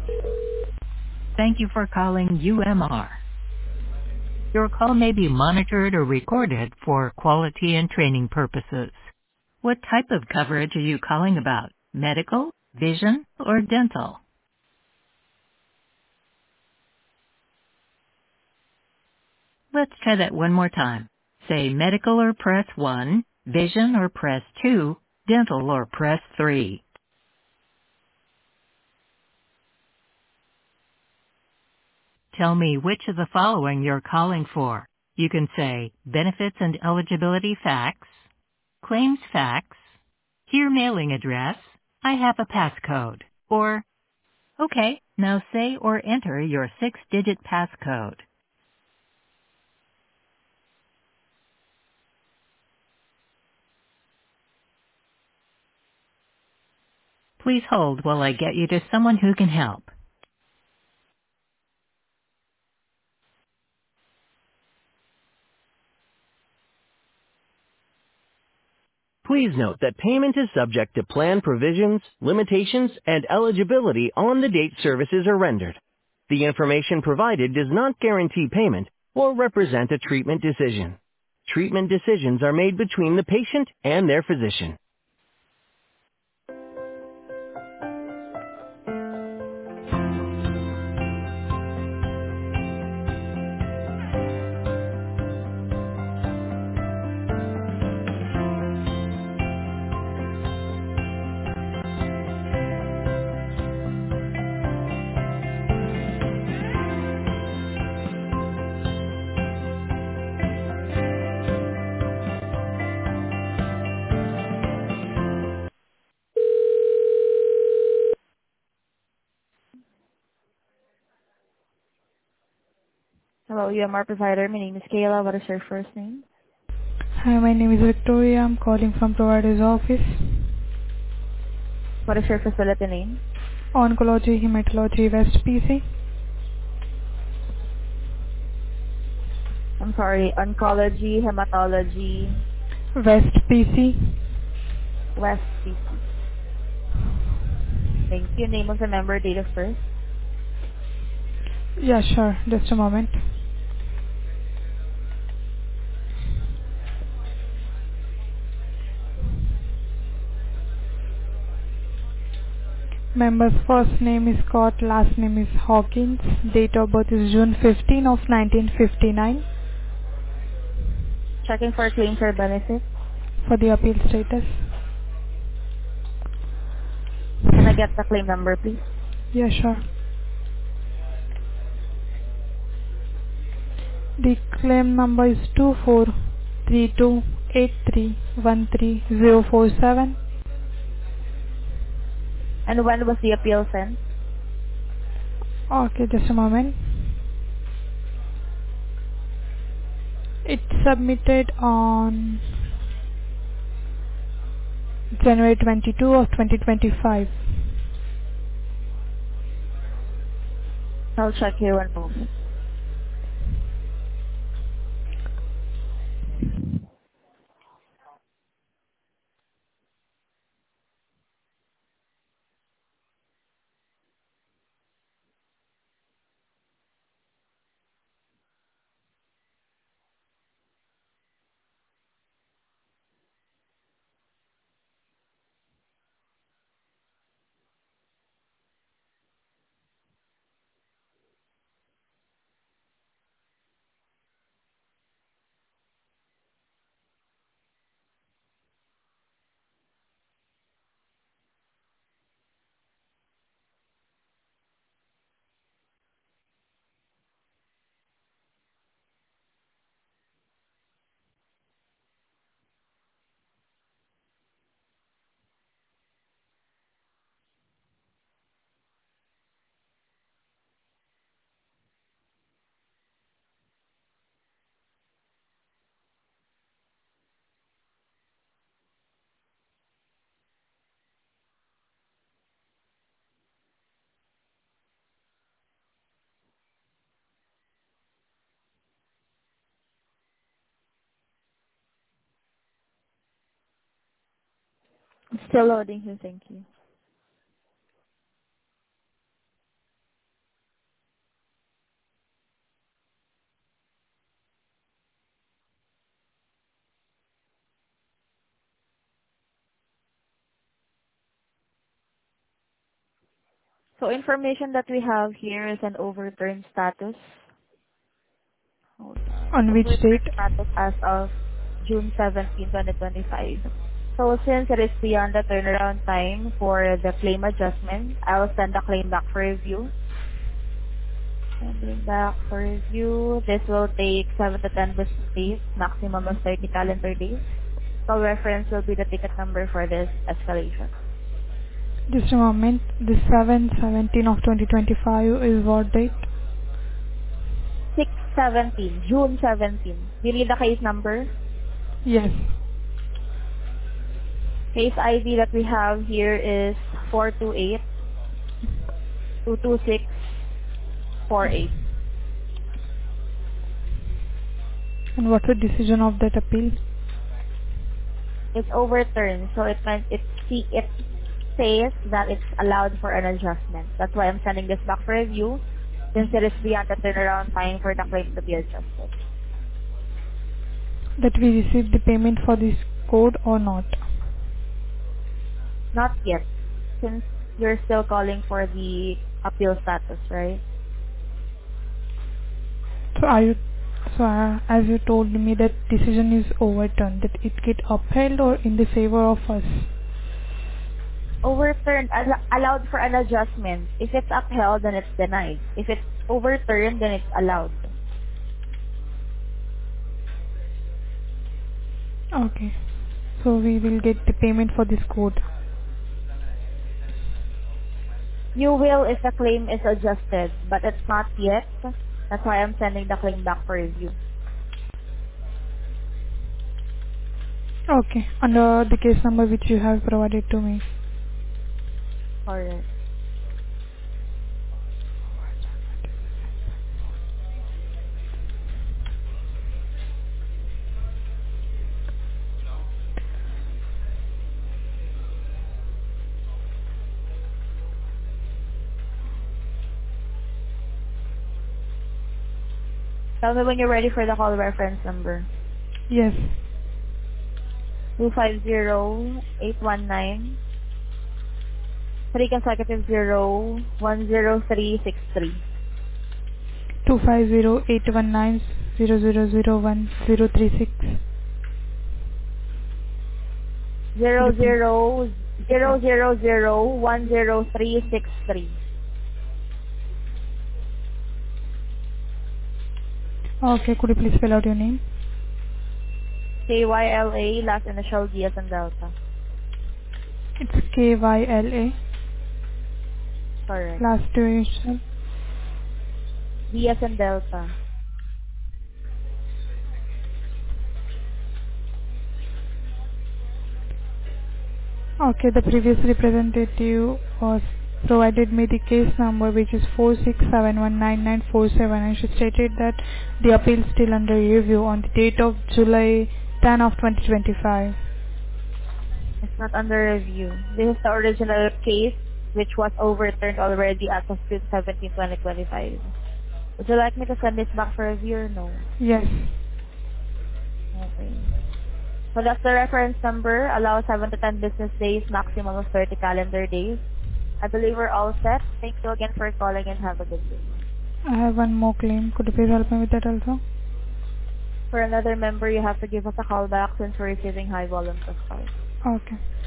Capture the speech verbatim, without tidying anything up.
Thank you for calling U M R. Your call may be monitored or recorded for quality and training purposes. What type of coverage are you calling about? Medical, vision, or dental? Let's try that one more time. Say medical or press one, vision or press two, dental or press three. Tell me which of the following you're calling for. You can say benefits and eligibility facts, claims facts, here mailing address, I have a passcode, or, okay, now say or enter your six-digit passcode. Please hold while I get you to someone who can help. Please note that payment is subject to plan provisions, limitations, and eligibility on the date services are rendered. The information provided does not guarantee payment or represent a treatment decision. Treatment decisions are made between the patient and their physician. Hello, U M R provider. My name is Kayla. What is your first name? Hi, my name is Victoria. I'm calling from provider's office. What is your facility name? Oncology, Hematology, West P C. I'm sorry, oncology, hematology, West P C. West P C. Thank you. Name of the member, date of birth. Yeah, sure. Just a moment. Member's first name is Scott, last name is Hawkins. Date of birth is June fifteenth of nineteen fifty-nine. Checking for claims or benefits. For the appeal status. Can I get the claim number, please? Yeah, sure. The claim number is two four three two eight three one three zero four seven. And when was the appeal sent? Okay, just a moment. It's submitted on January twenty-second of twenty twenty-five. I'll check here one moment. Still loading here. Thank you. So information that we have here is an overturned status. Hold on. On which Overturned date? status as of June seventeenth, twenty twenty-five. So since it is beyond the turnaround time for the claim adjustment, I'll send the claim back for review. Sending back for review. This will take seven to ten business days, maximum of thirty calendar days. So reference will be the ticket number for this escalation. Just a moment. The seven seventeen of twenty twenty-five is what date? six seventeen, June seventeenth. Do you need the case number? Yes. Case I D that we have here is four two eight, two two six four eight. And what's the decision of that appeal? It's overturned, so it meant it see it says that it's allowed for an adjustment. That's why I'm sending this back for review, since it is beyond the turnaround time for the claim to be adjusted. That we received the payment for this code or not? Not yet, since you're still calling for the appeal status, right? So are you, so uh, as you told me that decision is overturned, that it get upheld or in the favor of us? Overturned, al- allowed for an adjustment. If it's upheld, then it's denied. If it's overturned, then it's allowed. Okay. So we will get the payment for this code. You will if the claim is adjusted, but it's not yet. That's why I'm sending the claim back for review. Okay. Under the case number which you have provided to me. Alright. Tell me when you're ready for the call reference number. Yes. two five zero eight one nine, three consecutive zero, one zero three six three. two five zero eight one nine zero zero zero one zero three six. Zero zero zero zero zero one zero three six three. Okay, could you please spell out your name? K Y L A, last initial D as in Delta. It's K Y L A. Correct. Last two initial. D as in Delta. Okay, the previous representative was provided me the case number which is four six seven one nine nine four seven, and she stated that the appeal is still under review on the date of July tenth of twenty twenty-five. It's not under review. This is the original case, which was overturned already as of June seventeenth, twenty twenty-five. Would you like me to send this back for review or no? Yes. Okay. So that's the reference number. Allow seven to ten business days, maximum of thirty calendar days. I believe we're all set. Thank you again for calling and have a good day. I have one more claim. Could you please help me with that also? For another member, you have to give us a call back since we're receiving high volumes of calls. Okay.